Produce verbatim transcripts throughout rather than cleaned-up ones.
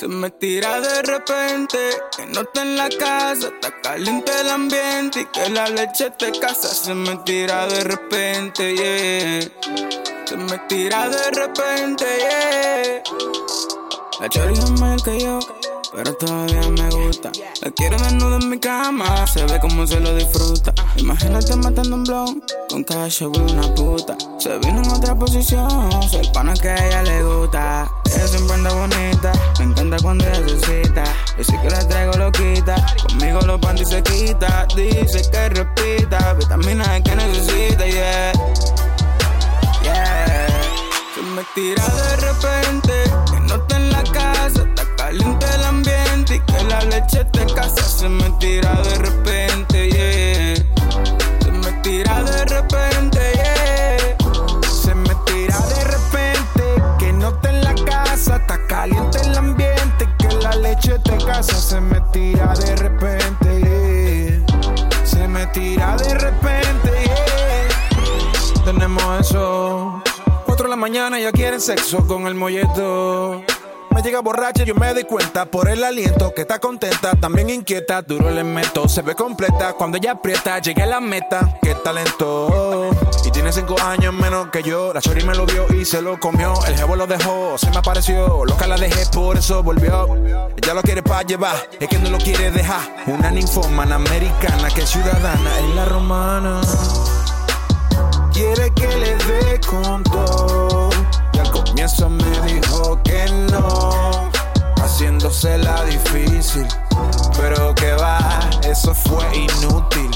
Se me tira de repente, que no está en la casa, está caliente el ambiente y que la leche te casa. Se me tira de repente, yeah. Se me tira de repente, yeah. La chori es mayor que yo, pero todavía me gusta. La quiero desnuda en mi cama, se ve como se lo disfruta. Imagínate matando un blon con cada show de una puta. Se vino en otra posición, soy el pana que a ella le gusta. Ella siempre anda bonita, me encanta cuando ella se cita. Yo sí que la traigo loquita, conmigo los panties se quita. Dice que repita, vitaminas es que necesita, yeah. Yeah. Se me tira de repente, que no está en la casa, está caliente el ambiente y que la leche te casa. Se me tira de repente, yeah. Se me tira de repente, yeah. Se me tira de repente, que no está en la casa, está caliente el ambiente y que la leche te casa. Se me tira de repente, yeah. Se me tira de repente, yeah. Tenemos eso. Cuatro de la mañana ya quieren sexo con el molleto. Me llega borracha y yo me doy cuenta por el aliento que está contenta, también inquieta, duro le meto, se ve completa cuando ella aprieta, llegué a la meta, qué talento. Y tiene cinco años menos que yo, la shorty me lo vio y se lo comió, el jevo lo dejó, se me apareció, loca la dejé, por eso volvió. Ella lo quiere pa' llevar, es que no lo quiere dejar, una ninfómana americana que es ciudadana en la romana. Quiere que le dé con todo y al comienzo me dijo que no, haciéndosela difícil, pero que va, eso fue inútil.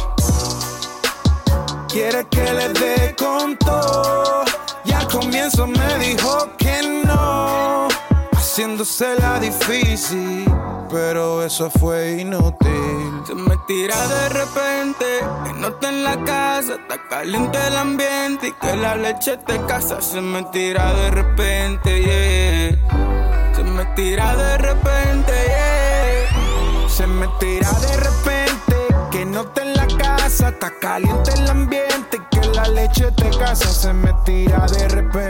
Quiere que le dé con todo y al comienzo me dijo que no, haciéndosela difícil, pero eso fue inútil. Se me tira de repente, que no está en la casa, está caliente el ambiente y que la leche te casa. Se me tira de repente, yeah. Se me tira de repente, yeah. Se me tira de repente, que no está en la casa, está caliente el ambiente y que la leche te casa. Se me tira de repente.